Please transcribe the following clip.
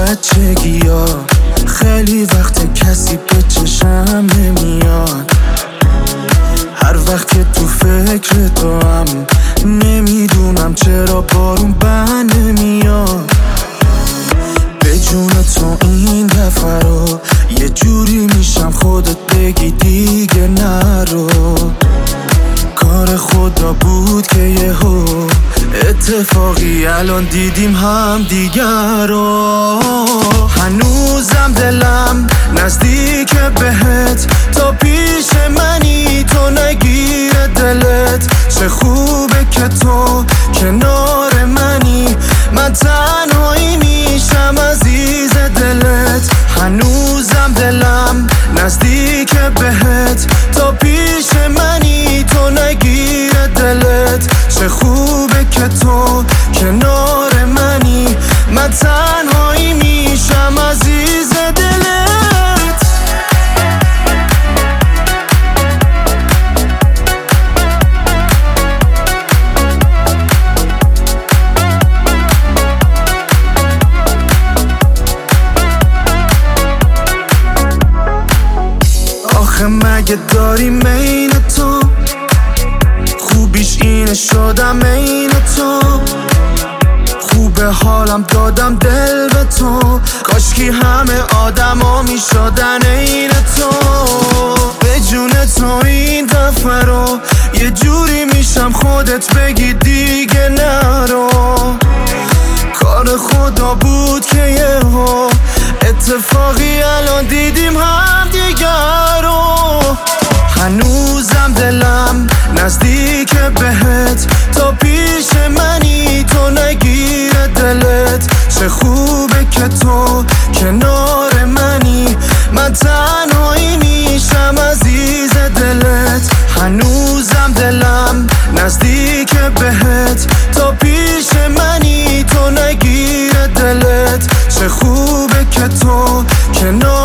بچگی ها خیلی وقت کسی به چشم نمیاد. هر وقت که تو فکر تو هم نمیدونم چرا بارون بند نمیاد. به جون تو این دفعه رو یه جوری میشم خودت بگی دیگه نرو. کار خدا بود که یهو اتفاقی الان دیدیم هم دیگر رو. هنوزم دلم نزدیک بهت، تا پیش منی تو نگیره دلت. چه خوبه که تو کنار منی، من تنهایی میشم عزیز دلت. هنوزم دلم نزدیک بهت، تا پیش منی تو نگیره دلت. چه خوبه که تو کنار منی، من تنهایی میشم عزیز دلت. آخه مگه داری مین تو، خوبیش اینه شدم عین تو. خوبه حالم دادم دل به تو، کاشکی همه آدما میشدن عین تو. به جون تو این دفعه رو یه جوری میشم خودت بگی دیگه نرو. کار خدا بود که یهو اتفاقی الان دیدیم هم دیگر رو. هنوزم دلم نزدیک بهت، تا پیش منی تو نگیره دلت. چه خوبه که تو کنار منی، من تنهایی میشم عزیز دلت. هنوزم دلم نزدیک بهت، تا پیش منی تو نگیره دلت. چه خوبه که تو کنار